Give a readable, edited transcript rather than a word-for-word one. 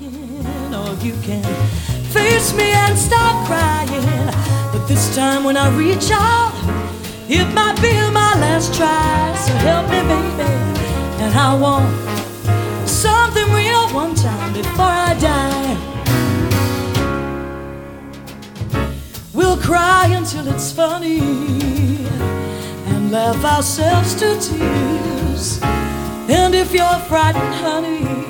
or you can face me and stop crying. But this time when I reach out, it might be my last try. So help me, baby, and I want something real one time before I die. We'll cry until it's funny and laugh ourselves to tears. And if you're frightened, honey,